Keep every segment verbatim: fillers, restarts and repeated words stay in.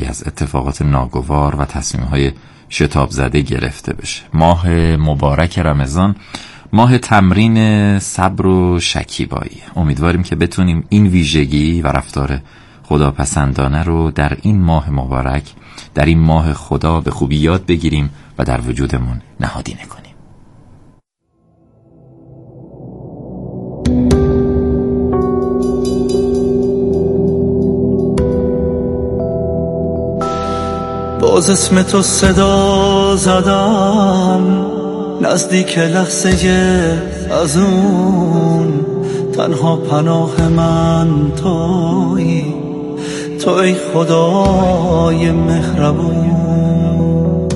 از اتفاقات ناگوار و تصمیم‌های شتاب زده گرفته بشه. ماه مبارک رمضان ماه تمرین صبر و شکیبایی. امیدواریم که بتونیم این ویژگی و رفتار خداپسندانه رو در این ماه مبارک، در این ماه خدا به خوبی یاد بگیریم و در وجودمون نهادینه کنیم. باز اسم تو صدا زدم، نزدیک لحظه از اون تنها پناه من تویی، تو ای خدای مهربون.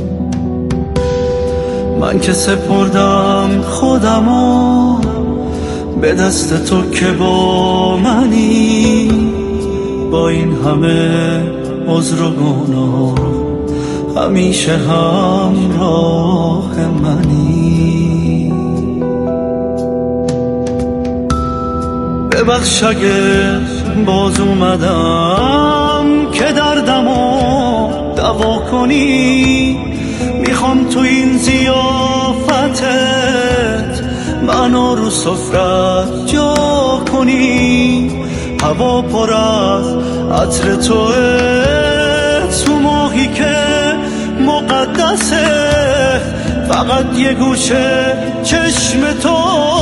من که سپردم خودمو به دست تو که با منی، با این همه عذر و گناه همیشه همراه منی. ببخش اگه باز اومدم که دردمو دوا کنی، میخوام تو این ضیافتت منو رو سفرت جا کنی. هوا پر از عطر توه، تو ماهی که مقدسه، فقط یه گوشه چشم تو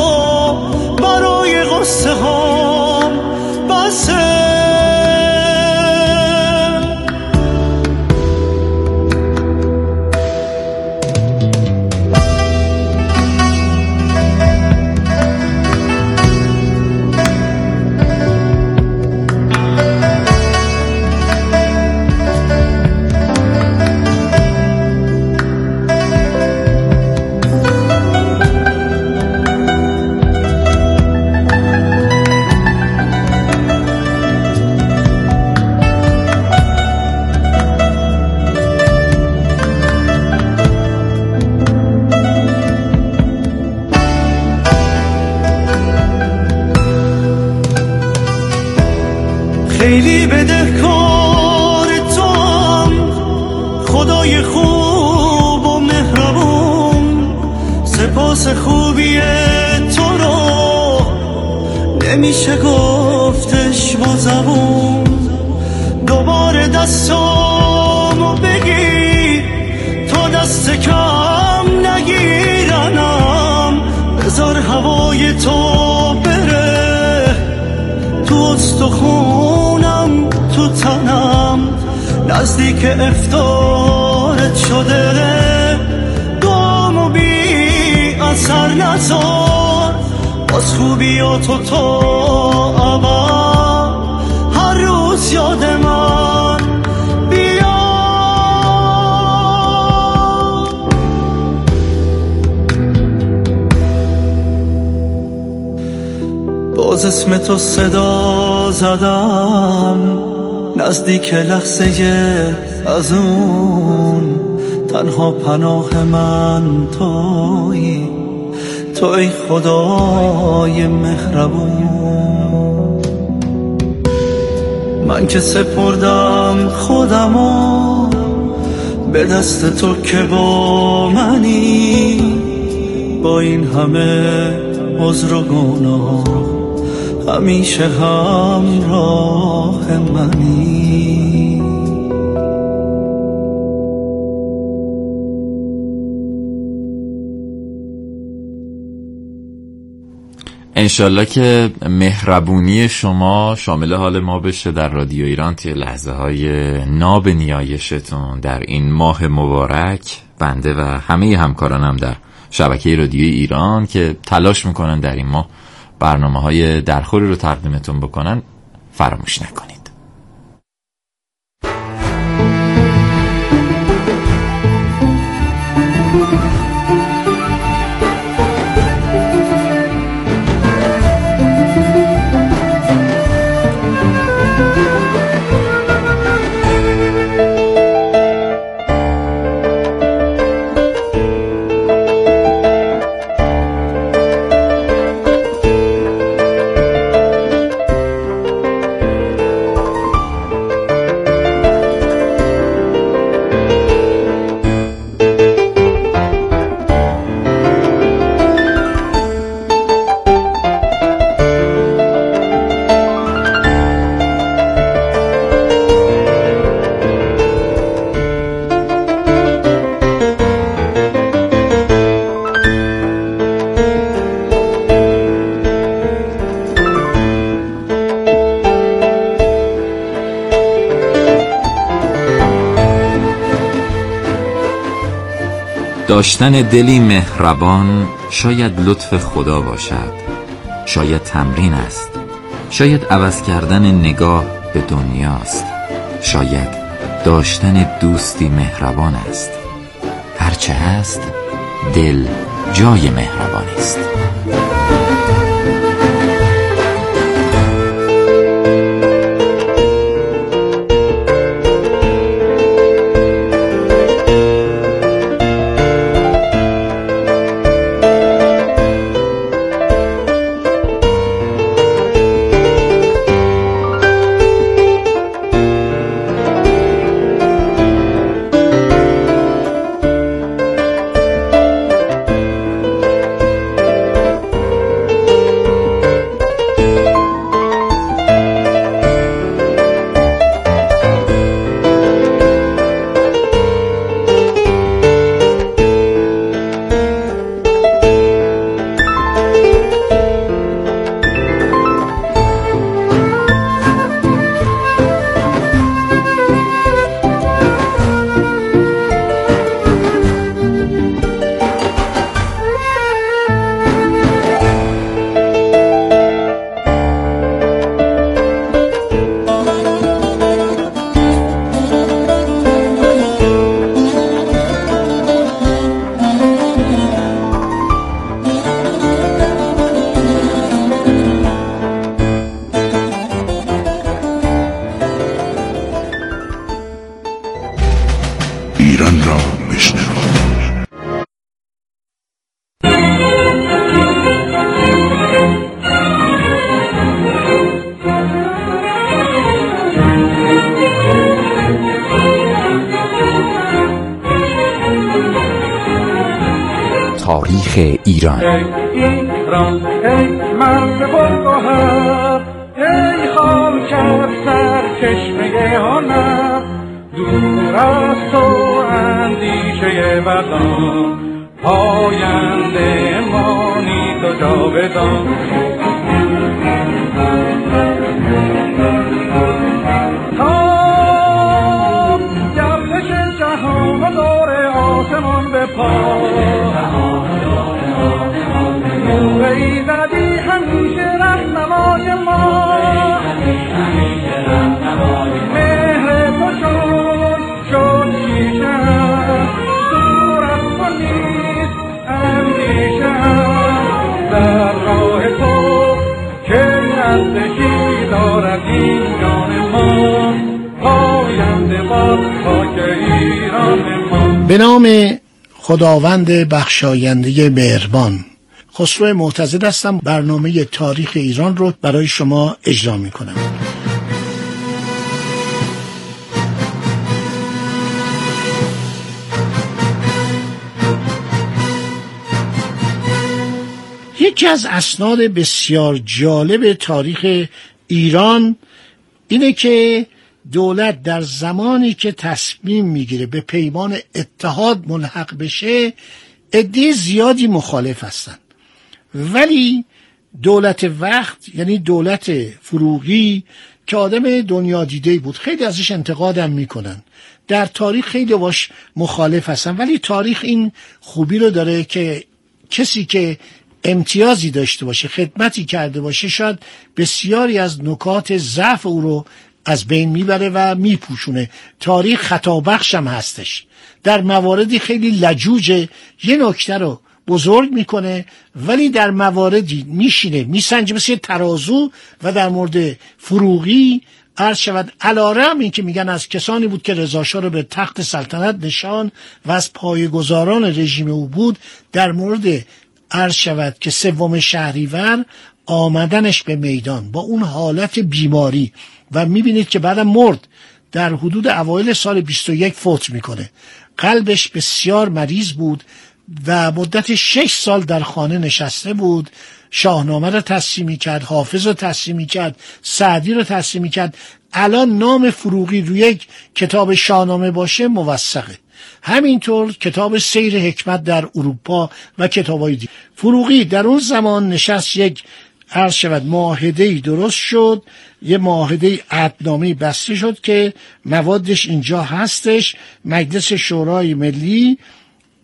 برای غصه ها بسه. خیلی بدهکار توام، خدای خوب و مهربون. سپاس خوبی تو رو نمیشه گفتش با زبون. دوباره دستامو بگیر تا دست کم نگیرنم، بذار هوای تو بره تو استخونم تو تنم. نزدیک افطارت شده دامو بی اثر نزار، باز خوبیاتو تو ابد هر روز یاد من بیا. باز اسم تو صدا زدم، نزدیک لحظه از اون تنها پناه من تویی، تو ای خدای مهربون. من که سپردم خودمو به دست تو که با منی، با این همه عذر و گناه همیشه همراه منی. انشالله که مهربونی شما شامل حال ما بشه در رادیو ایران توی لحظه های ناب نیایشتون در این ماه مبارک. بنده و همه همکارانم در شبکه رادیو ایران که تلاش میکنن در این ماه برنامه های درخوری رو تقدیمتون بکنن فراموش نکنید. داشتن دلی مهربان شاید لطف خدا باشد، شاید تمرین است، شاید عوض کردن نگاه به دنیاست، شاید داشتن دوستی مهربان است. هرچه هست دل جای مهربانی است. ایران را بشنوید. تاریخ ایران. ایران ای مرد بلگاه، ای خاک سرچشمه هنر، دور از تو اندیشه وطن، پاینده مانی تو جاودان. تا گردش جهان و دور آسمان به پا، نوری زدی همیشه رهنمای ما، مهر تو چون شد کیشم، دور از تو نیست اندیشم، در راه تو که نزدیکی دارد این جان ما، پاینده باد خاک ایران ما. به نام خداوند بخشاینده مهربان. خسرو معتزد هستم. برنامه تاریخ ایران رو برای شما اجرا می کنم. یکی از اسناد بسیار جالب تاریخ ایران اینه که دولت در زمانی که تصمیم میگیره به پیمان اتحاد ملحق بشه، عده زیادی مخالف هستن، ولی دولت وقت یعنی دولت فروغی که آدم دنیا دیده بود، خیلی ازش انتقادم میکنن، در تاریخ خیلی باش مخالف هستن، ولی تاریخ این خوبی رو داره که کسی که امتیازی داشته باشه، خدمتی کرده باشه، شاید بسیاری از نکات ضعف او رو از بین میبره و میپوشونه. تاریخ خطا بخش هم هستش، در مواردی خیلی لجوجه، یه نکته رو بزرگ میکنه، ولی در مواردی میشینه میسنجه مثل ترازو. و در مورد فروغی عرض شود علارغم این که میگن از کسانی بود که رضا شاه رو به تخت سلطنت نشان و از پایه‌گذاران رژیم او بود، در مورد عرض شود که سوم شهریور آمدنش به میدان با اون حالت بیماری و میبینید که بعدم مرد، در حدود اوایل سال بیست و یک فوت میکنه. قلبش بسیار مریض بود و مدت شش سال در خانه نشسته بود. شاهنامه رو تصحیح کرد، حافظ رو تصحیح کرد، سعدی رو تصحیح کرد. الان نام فروغی روی یک کتاب شاهنامه باشه موثقه. همینطور کتاب سیر حکمت در اروپا و کتابای دیگه. فروغی در اون زمان نشست، یک عرض شود معاهده‌ای درست شد، یه معاهده عهدنامه‌ای بسته شد که موادش اینجا هستش. مجلس شورای ملی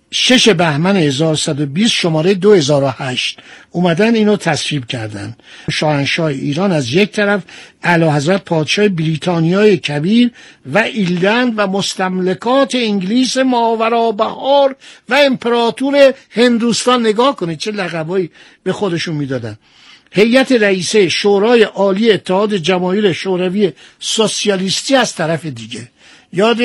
شش بهمن هزار و صد و بیست شماره دو هزار و هشت اومدن اینو تصویب کردن. شاهنشاه ایران از یک طرف، اعلیحضرت پادشاه بریتانیای کبیر و ایرلند و مستملکات انگلیس ماورابهار و امپراتور هندوستان. نگاه کنید چه لقبایی به خودشون میدادن. هیئت رئیسه شورای عالی اتحاد جماهیر شوروی سوسیالیستی از طرف دیگه. یاد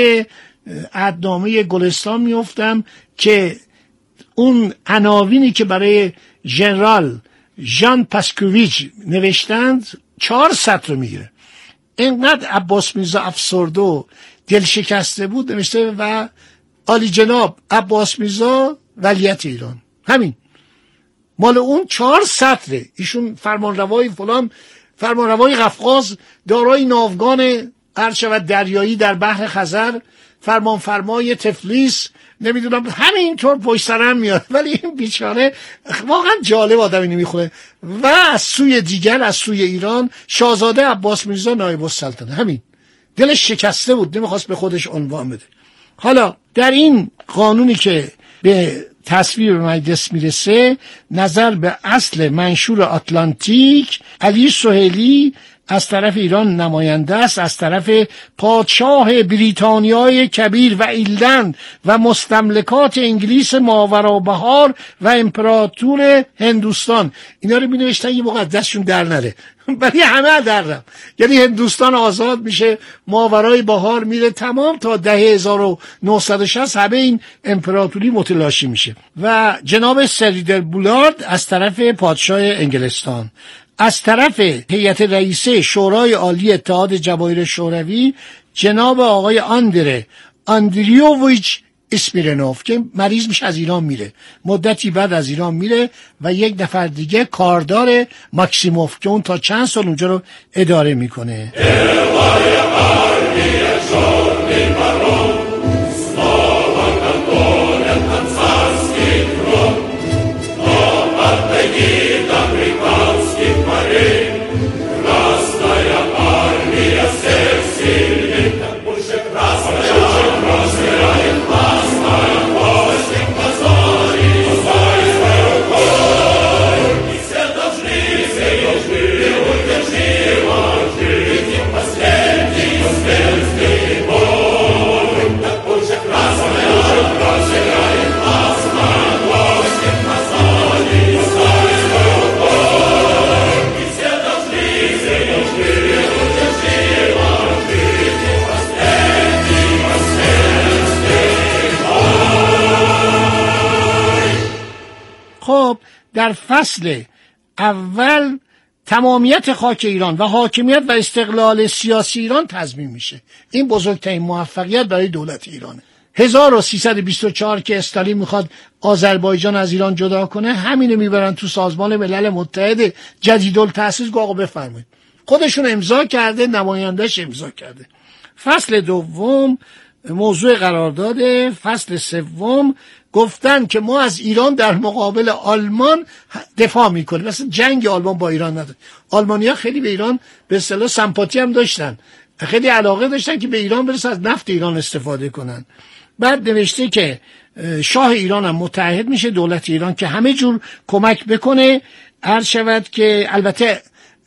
عهدنامه گلستان میافتم که اون عناوینی که برای ژنرال ژان پاسکوویچ نوشتند چهار سطر میگیره. اینقدر عباس میرزا افسرده و دل شکسته بود نوشته و عالی جناب عباس میرزا ولیعهد ایران. همین مال اون چهار سطره. ایشون فرمانروای فلان، فرمانروای قفقاز، دارای ناوگان عرشبت دریایی در بحر خزر، فرمان فرمای تفلیس، نمیدونم همینطور پشت سرم میاد. ولی این بیچاره واقعا جالب آدم اینو میخونه. و از سوی دیگر، از سوی ایران، شاهزاده عباس میرزا نایب السلطنه. همین دلش شکسته بود، نمیخواست به خودش عنوان بده. حالا در این قانونی که به تصویب مجلس میرسه، نظر به اصل منشور آتلانتیک، علی سهیلی از طرف ایران نماینده است، از طرف پادشاه بریتانیای کبیر و ایرلند و مستملکات انگلیس ماورابهار و امپراتور هندوستان. اینا رو می نوشتن یه موقع دستشون در نره، ولی همه در رم. یعنی هندوستان آزاد میشه، ماورای بهار میره، تمام تا دهه هزار و نهصد و شصت همه این امپراتوری متلاشی میشه. و جناب سریدر بولارد از طرف پادشاه انگلستان، از طرف هیئت رئیسه شورای عالی اتحاد جماهیر شوروی جناب آقای آندره آندریوویچ اسمیرنوف که مریض میشه از ایران میره، مدتی بعد از ایران میره. و یک نفر دیگه کاردار ماکسیموف که اون تا چند سال اونجا رو اداره میکنه. خب در فصل اول تمامیت خاک ایران و حاکمیت و استقلال سیاسی ایران تضمین میشه. این بزرگترین موفقیت برای دولت ایرانه. هزار و سیصد و بیست و چهار که استالین میخواد آذربایجان از ایران جدا کنه، همینو میبرن تو سازمان ملل متحد جدیدالتأسیس، آقا بفرمایید. خودشون امضا کرده، نمایندهش امضا کرده. فصل دوم موضوع قرارداد. فصل سوم گفتن که ما از ایران در مقابل آلمان دفاع میکنیم. مثلا جنگ آلمان با ایران نداره. آلمانی‌ها خیلی به ایران به اصطلاح سمپاتی هم داشتن، خیلی علاقه داشتن که به ایران برسه، از نفت ایران استفاده کنن. بعد نوشته که شاه ایران هم متحد میشه، دولت ایران که همه جور کمک بکنه. عرض شود که البته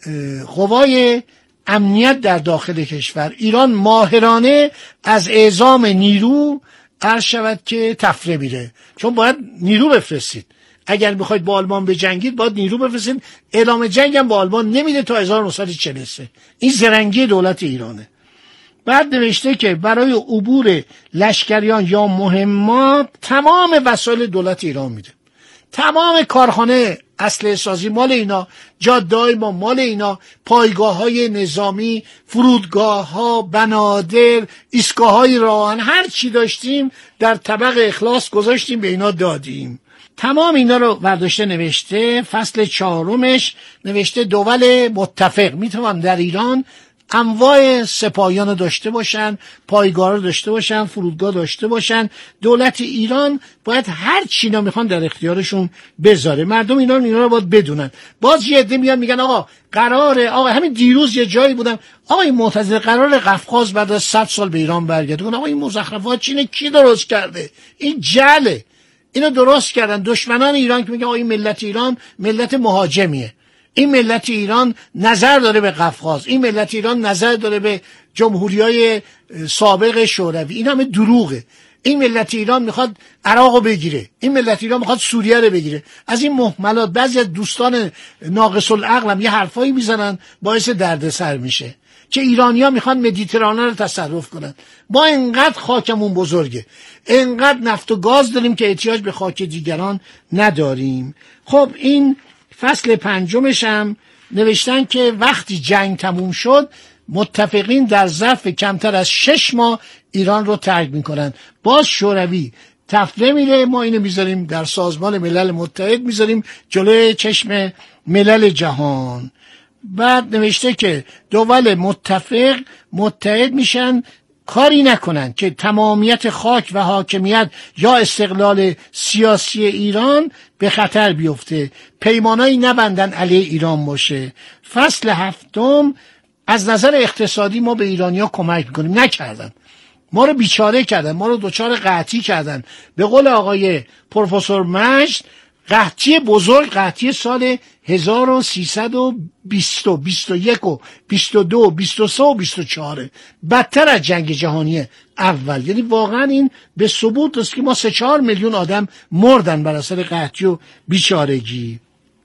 قوای امنیت در داخل کشور ایران ماهرانه از اعزام نیرو عرض شود که تفره میره، چون باید نیرو بفرستید. اگر میخواید با آلمان بجنگید باید نیرو بفرستید. اعلام جنگ هم با آلمان نمیده تا هزار و نهصد و چهل و سه. این زرنگی دولت ایرانه. بعد نوشته که برای عبور لشکریان یا مهمات تمام وسایل دولت ایران میده. تمام کارخانه اسلحه سازی مال اینا، جاده‌های ما مال اینا، پایگاه‌های نظامی، فرودگاه‌ها، بنادر، ایستگاه‌های راهن، هر چی داشتیم در طبق اخلاص گذاشتیم به اینا دادیم. تمام اینا رو برداشته نوشته. فصل چهارمش نوشته دول متفق میتونن در ایران انواع سپاهیان رو داشته باشن، پایگاه رو داشته باشن، فرودگاه داشته باشن. دولت ایران باید هر چی اینا میخوان در اختیارشون بذاره. مردم اینا رو اینا رو باید بدونن. باز یه عده میان میگن آقا قراره، آقا همین دیروز یه جایی بودم، آقا این معتزله قرار قفقاز بعد از صد سال به ایران برگرده. آقا این مزخرفات چینه کی درست کرده؟ این جله. اینو درست کردن دشمنان ایران که میگن این ملت ایران ملت مهاجمیه، این ملت ایران نظر داره به قفقاز، این ملت ایران نظر داره به جمهوری‌های سابق شوروی. این همه دروغه. این ملت ایران میخواد عراق رو بگیره، این ملت ایران میخواد سوریه رو بگیره. از این مهملات بعضی از دوستان ناقص العقل هم یه حرفایی میزنن باعث دردسر میشه که ایرانی‌ها میخوان مدیترانه رو تصرف کنن. ما انقدر خاکمون بزرگه، انقدر نفت و گاز داریم که احتیاج به خاک دیگران نداریم. خب این فصل پنجمش هم نوشتن که وقتی جنگ تموم شد متفقین در ظرف کمتر از شش ماه ایران رو ترک میکنن. باز شوروی تفره میره، ما اینو میذاریم در سازمان ملل متحد، میذاریم جلوی چشم ملل جهان. بعد نوشته که دول متفق متحد میشن کاری نکنن که تمامیت خاک و حاکمیت یا استقلال سیاسی ایران به خطر بیفته، پیمانایی نبندن علیه ایران باشه. فصل هفتم از نظر اقتصادی ما به ایرانی‌ها کمک میکنیم، نکردن، ما رو بیچاره کردن، ما رو دوچار قحطی کردن. به قول آقای پروفسور مجد قحطی بزرگ، قحطی سال هزار و سیصد و بیست، بیست و یک و بیست و دو، بیست و سه و بیست و چهار، بدتر از جنگ جهانی اول. یعنی واقعا این به ثبوت است که ما سه چهار میلیون آدم مردن بر اثر قحطی و بیچارگی.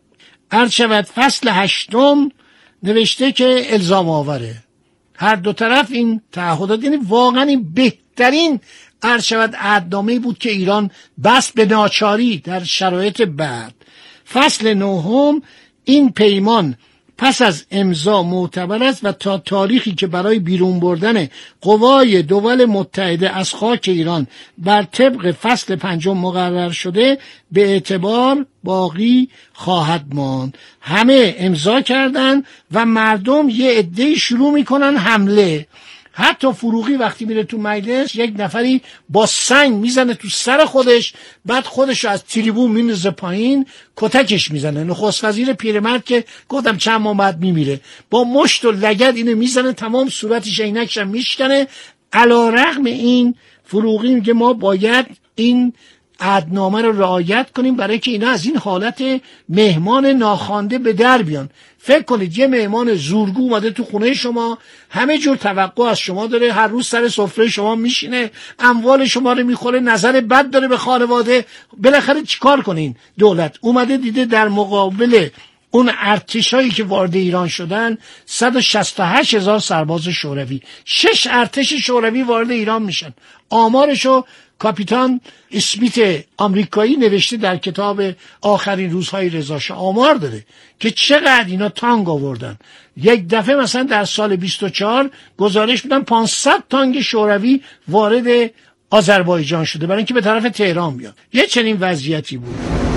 عرض شود فصل هشتم نوشته که الزام آوره هر دو طرف این تعهدات، یعنی واقعا این بهترین عرض شود عهدنامه‌ای بود که ایران بست به ناچاری در شرایط بعد. فصل نهم این پیمان پس از امضا معتبر است و تا تاریخی که برای بیرون بردن قوای دول متحده از خاک ایران بر طبق فصل پنجم مقرر شده به اعتبار باقی خواهد ماند. همه امضا کردن و مردم یه عده‌ای شروع میکنن حمله. حتی فروغی وقتی میره تو مجلس یک نفری با سنگ میزنه تو سر خودش، بعد خودش رو از تریبون میندازه پایین، کتکش میزنه. نخست وزیر پیرمرد که گفتم چند ماه بعد میمیره، با مشت و لگد اینو میزنه، تمام صورتش عینکش هم میشکنه. علی رغم این فروغی میگه ما باید این عهدنامه رو رعایت کنیم برای که اینا از این حالت مهمان ناخوانده به در بیان. فکر کنید یه مهمان زورگو اومده تو خونه شما، همه جور توقع از شما داره، هر روز سر سفره شما میشینه، اموال شما رو میخوره، نظر بد داره به خانواده. بالاخره چیکار کنین؟ دولت اومده دیده در مقابل اون ارتشایی که وارد ایران شدن صد و شصت و هشت هزار سرباز شوروی، شش ارتش شوروی وارد ایران میشن. آمارشو کاپیتان اسمیت آمریکایی نوشته در کتاب آخرین روزهای رضا شاه، آمار داره که چقدر اینا تانک آوردن. یک دفعه مثلا در سال بیست و چهار گزارش میدن پانصد تانک شوروی وارد آذربایجان شده برای اینکه به طرف تهران بیان. یه چنین وضعیتی بود.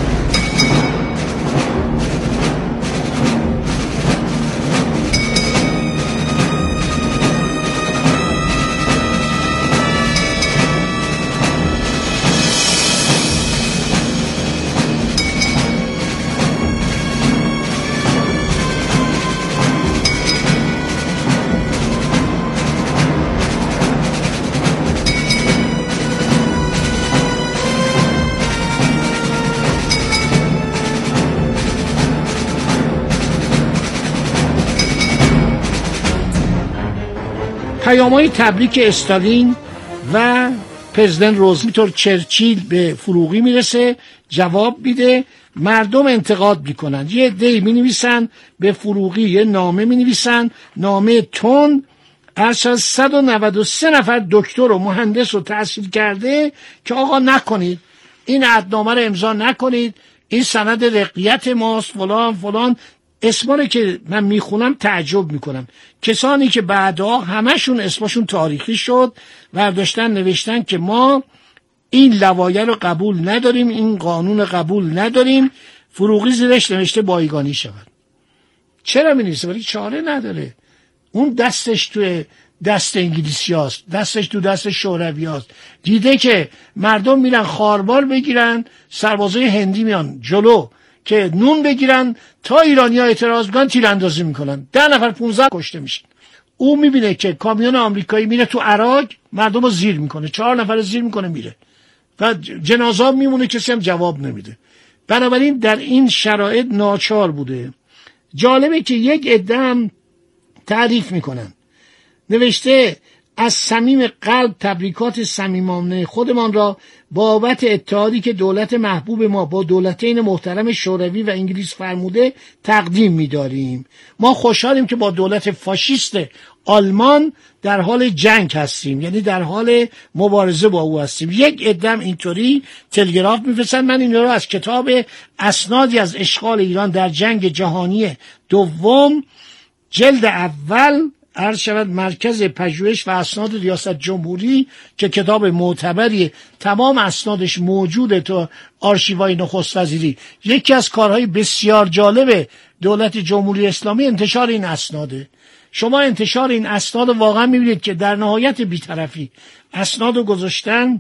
پیام‌های تبریک استالین و پرزیدنت روزولت چرچیل به فروغی میرسه، جواب میده. مردم انتقاد میکنن، یه عده‌ای مینویسن به فروغی یه نامه مینویسن، نامه تون از صد و نود و سه نفر دکتر و مهندس رو تحصیل کرده که آقا نکنید این عهدنامه رو امضا نکنید، این سند رقیت ماست فلان فلان. اسمانی که من میخونم تعجب میکنم. کسانی که بعدها همشون اسمشون تاریخی شد برداشتن نوشتن که ما این لوایح رو قبول نداریم، این قانون قبول نداریم. فروغی زیرش نوشته بایگانی شود. چرا مینویسه؟ ولی چاره نداره. اون دستش توی دست انگلیسی هاست، دستش تو دست شوروی هاست. دیده که مردم میرن خاربار بگیرن، سربازای هندی میان جلو که نون بگیرن، تا ایرانی ها اعتراض بکنن تیراندازی میکنن، ده نفر پونزده کشته میشن. او میبینه که کامیون آمریکایی میره تو عراق، مردم رو زیر میکنه، چهار نفر زیر میکنه میره. و جنازه میمونه، کسی هم جواب نمیده. بنابراین در این شرایط ناچار بوده. جالبه که یک عده هم تعریف میکنن، نوشته از صمیم قلب تبریکات صمیمانه خودمان را بابت اتحادی که دولت محبوب ما با دولتین محترم شوروی و انگلیس فرموده تقدیم می‌داریم. ما خوشحالیم که با دولت فاشیست آلمان در حال جنگ هستیم، یعنی در حال مبارزه با او هستیم. یک عده اینطوری تلگراف می‌فرستن. من این رو از کتاب اسنادی از اشغال ایران در جنگ جهانی دوم جلد اول عرض شود مرکز پژوهش و اسناد ریاست جمهوری که کتاب معتبری، تمام اسنادش موجوده تو آرشیوهای نخست وزیری، یکی از کارهای بسیار جالب دولت جمهوری اسلامی انتشار این اسناده. شما انتشار این اسناد واقعا میبینید که در نهایت بی‌طرفی اسنادو گذاشتن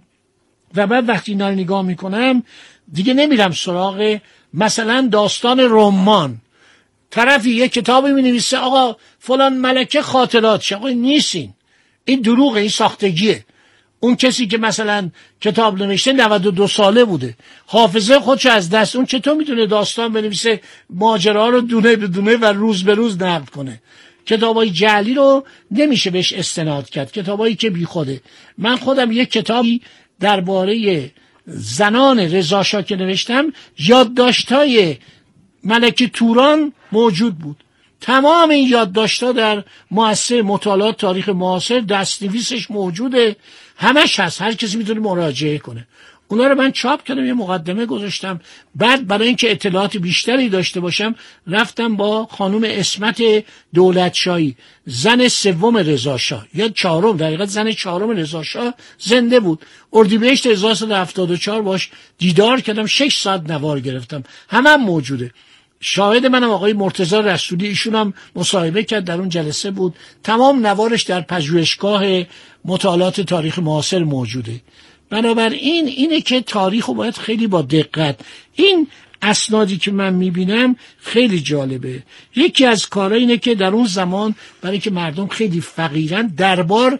و بعد وقتی اینا رو نگاه میکنم دیگه نمیرم سراغ مثلا داستان رمان. طرفی یک کتابی می‌نویسه آقا فلان ملکه خاطرات، آقا نیستین، این دروغه، این ساختگیه. اون کسی که مثلا کتاب نوشته نود و دو ساله بوده، حافظه خودشو از دست، اون چطور میتونه داستان بنویسه ماجرا رو دونه به دونه و روز به روز نقل کنه؟ کتابای جعلی رو نمیشه بهش استناد کرد، کتابایی که بیخوده. من خودم یک کتابی درباره زنان رضا شاه که نوشتم، یادداشت‌های ملکه توران موجود بود. تمام این یادداشت‌ها در مؤسسه مطالعات تاریخ معاصر دست‌نویسش موجوده، همش هست، هر کسی میتونه مراجعه کنه. اونا رو من چاپ کردم، یه مقدمه گذاشتم. بعد برای اینکه اطلاعات بیشتری داشته باشم رفتم با خانم اسمت دولتشاهی، زن سوم رضا شاه یا چهارم، در حقیقت زن چهارم رضا شاه زنده بود. اردیبهشت هزار و سیصد و هفتاد و چهار باش دیدار کردم، شش ساعت نوار گرفتم، همه هم موجوده. شاهد منم آقای مرتضی رسولی، ایشون هم مصاحبه کرد، در اون جلسه بود. تمام نوارش در پژوهشگاه مطالعات تاریخ معاصر موجوده. بنابراین اینه که تاریخ رو باید خیلی با دقت، این اسنادی که من میبینم خیلی جالبه. یکی از کارها اینه که در اون زمان برای که مردم خیلی فقیرن، دربار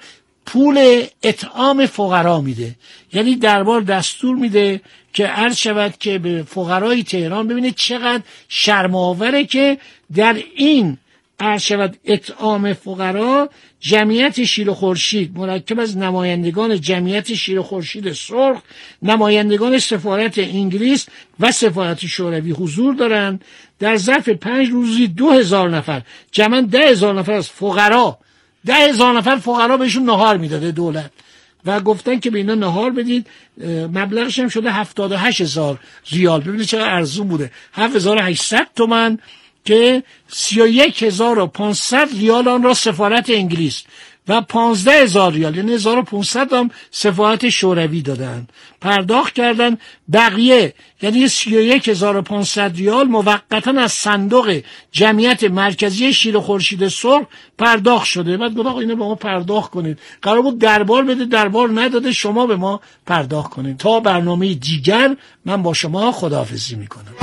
پول اطعام فقرا میده، یعنی دربار دستور میده که عرض شود که به فقرای تهران ببینید چقدر شرم‌آوره که در این عرض شود اطعام فقرا جمعیت شیر و خورشید مرکب از نمایندگان جمعیت شیر و خورشید سرخ، نمایندگان سفارت انگلیس و سفارت شوروی حضور دارند. در ظرف پنج روزی دو هزار نفر، جمعاً ده هزار نفر از فقرا، ده هزار نفر فقرا بهشون نهار میداده دولت و گفتن که به اینا نهار بدید. مبلغش هم شده هفتاد و هشت هزار ریال. ببینید چقدر ارزون بوده، هفت هزار و هشتصد تومان که سی و یک هزار و پانصد ریال آن را سفارت انگلیس و پانزده هزار ریال یعنی هزار و پانصد هم سفارت شوروی دادن پرداخت کردن. بقیه یعنی سی و یک هزار و پانصد ریال موقتا از صندوق جمعیت مرکزی شیر و خورشید سرخ پرداخت شده. بعد گفت آقا اینو به ما پرداخت کنید، قرار بود دربار بده، دربار نداده، شما به ما پرداخت کنید. تا برنامه دیگر من با شما خداحافظی میکنم.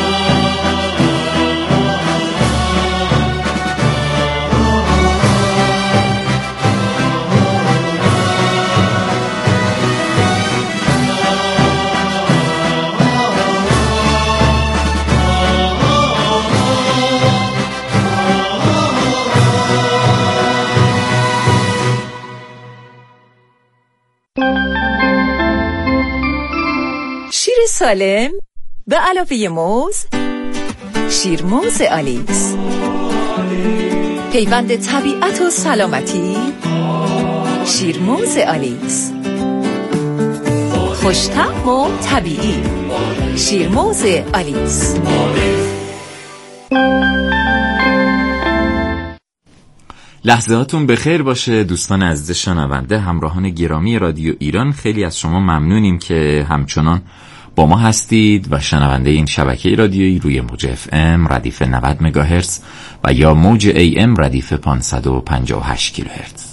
شیر سالم به علاوه موز، شیر موز آلیس، پیوند طبیعت و سلامتی، شیر موز آلیس، خوش‌طعم و طبیعی، شیر موز آلیس. لحظاتون بخیر باشه دوستان عزیز شنونده، همراهان گرامی رادیو ایران. خیلی از شما ممنونیم که همچنان با ما هستید و شنونده این شبکه رادیویی روی موج اف ام ردیف نود مگاهرتز و یا موج ای ام ردیف پانصد و پنجاه و هشت کیلوهرتز.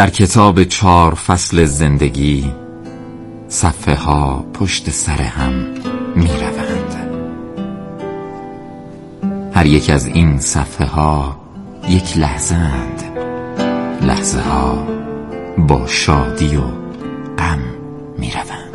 در کتاب چهار فصل زندگی صفحه ها پشت سر هم می روند. هر یک از این صفحه ها یک لحظه اند، لحظه ها با شادی و غم می روند.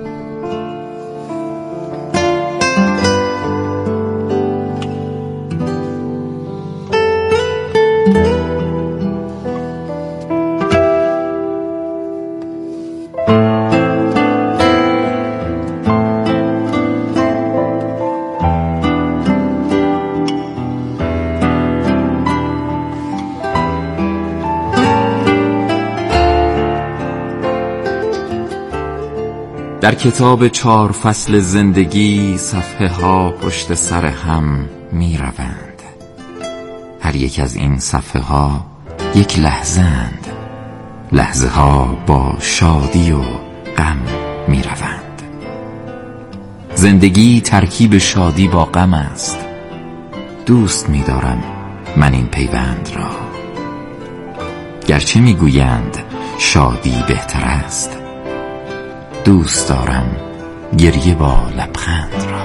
در کتاب چهار فصل زندگی صفحه ها پشت سر هم می روند. هر یک از این صفحه ها یک لحظه اند، لحظه ها با شادی و غم می روند. زندگی ترکیب شادی با غم است. دوست می دارم من این پیوند را، گرچه می گویند شادی بهتر است. دوست دارم گریه با لبخند را.